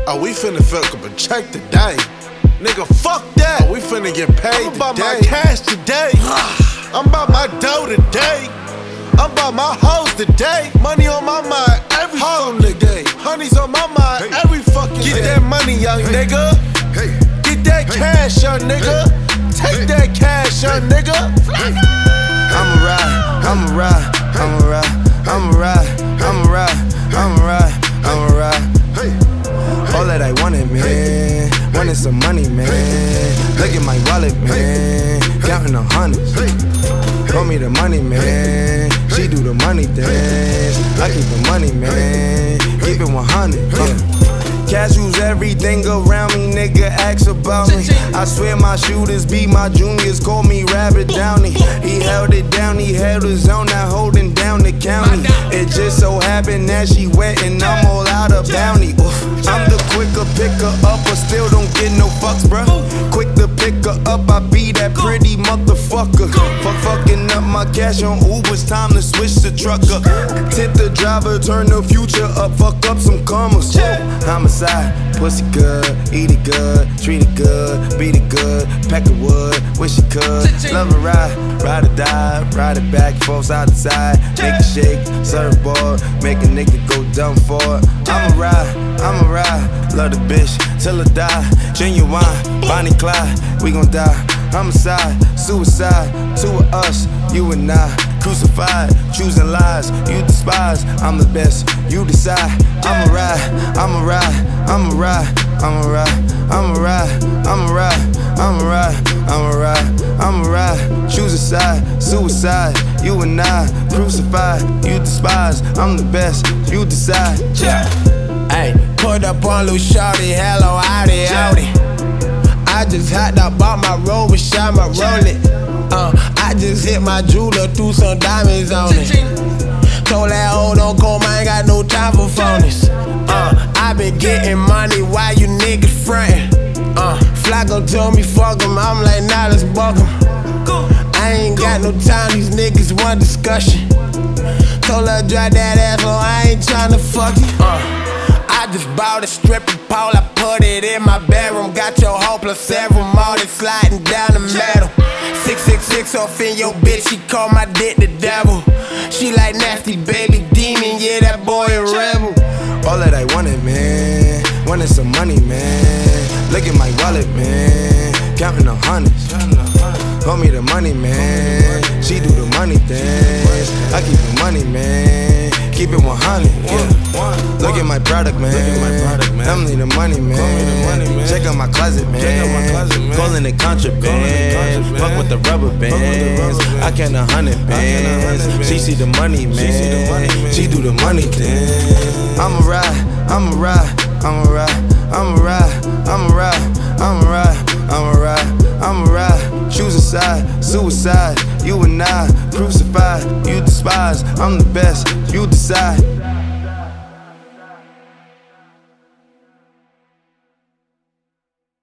Oh, we finna fuck up a check today. Nigga, fuck that. Oh, we finna get paid I'm about today. My cash today. I'm about my dough today. I'm about my hoes today. Money on my mind every fucking day. Honey's on my mind every fucking day. Get that money, young nigga. Get that cash, young nigga. Take that cash, young nigga. I'ma ride, I'ma ride, I'ma ride, I'ma ride, I'ma ride, I'ma ride, I'ma ride. All that I wanted, man. Wanted some money, man. Look at my wallet, man. Counting the hundreds. Call me the money, man. She do the money dance. I keep the money, man. Keep it 100. Cash rules everything around me, nigga, ask about me. I swear my shooters be my juniors, call me Rabbit Downey. He held it down, he held his own, now holding down the county. It just so happened that she wet and I'm all out of bounty. I'm the quicker picker up, but still don't get no fucks, bruh. Quick to pick her up, I be that pretty motherfucker. For fucking up my cash on Uber's time to switch to trucker. Tip the driver, turn the future up, fuck up some commas. Homicide, pussy good, eat it good, treat it good, beat it good, pack of wood, wish you could. Love a ride or die, ride it back, forth side to side, make it shake, surfboard, make a nigga go dumb for it. I'ma ride, love the bitch till I die. Genuine, Bonnie Clyde, we gon' die. Homicide, suicide, two of us, you and I. Crucified, choosing lies, you despise. I'm the best, you decide. I'ma ride, I'ma ride, I'ma ride, I'ma ride, I'ma ride, I'ma ride, I'ma ride, I'ma ride, I'ma ride. Choose a side, suicide, you and I. Crucified, you despise. I'm the best, you decide. Hey, put up on Lil Shawty, hello, howdy, howdy. I just hopped up, bought my Rover, shot my Rolex. I just hit my jeweler, threw some diamonds on it. Told that hoe don't call, I ain't got no time for phonies. I been getting money while you niggas frontin'. Flacco told me fuck him, I'm like nah, let's buck him. I ain't got no time, these niggas want discussion. Told her drop that ass, no, I ain't tryna fuck you. I just bought a stripper pole, I put it in my bedroom. Got your hoe plus several more, they sliding down the metal. 666 off in your bitch, she call my dick the devil. She like nasty baby demon, yeah, that boy a rebel. All that I wanted, man, wanted some money, man. Look at my wallet, man, counting the hundreds. Call me the money, man. She do the money dance. I keep the money, man. Keep it 100. Yeah. Look at my product, man. I'm need the money, man. Check out my closet, man. Calling it contraband. Fuck with the rubber bands. I count 100 bands. She see the money, man. She do the money dance. I'ma ride, I'ma ride, I'ma ride, I'ma ride, I'ma ride, I'ma ride, I'ma ride, I'ma ride. Choose a side, suicide, you and I. Crucified, you despise. I'm the best, you decide.